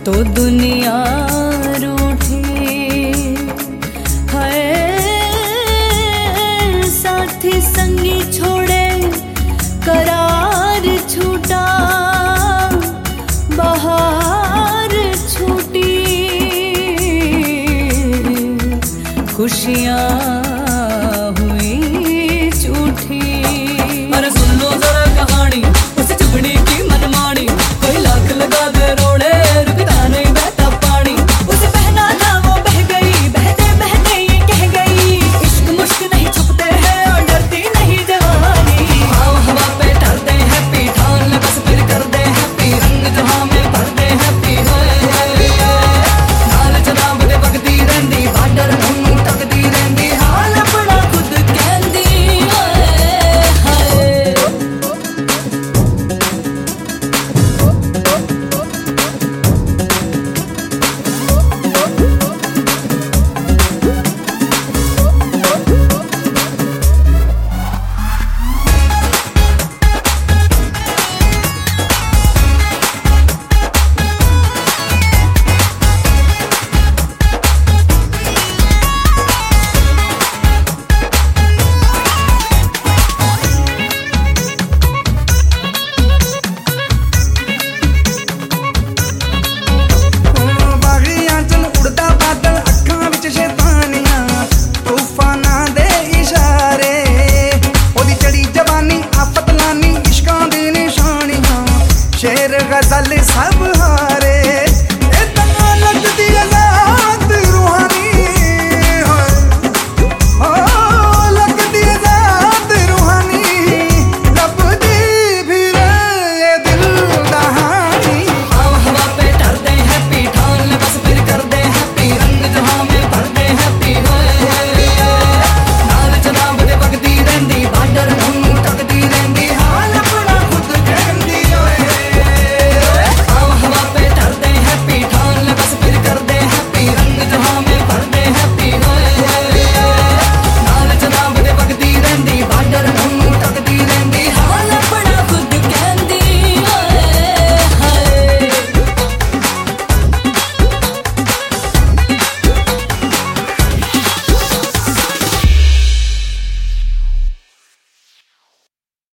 तो दुनिया रूठी है। साथी संगी छोड़े करार छूटा, बहार छूटी, खुशियाँ हुई झूठी। अरे सुन लो जरा कहानी उस चुगड़ी की मनमानी, कोई लाख लगा दे रोड़े रुकता नहीं बहता पानी। उसे बहना था वो बह गई, बहते बहते ये कह गई, इश्क मुश्क नहीं छुपते हैं और डरती नहीं जवानी। हाँ हवा पे ठहरते हैं पी, ठान ले बस फिर कर दे हैप्पी, रंग जहाँ में भर दे हैप्पी। नाल जनाब दे वगदी रहंदी, बार्डर नूं तकदी रहंदी, हाल अपना खुद कहंदी। शेर गजल सब हारे।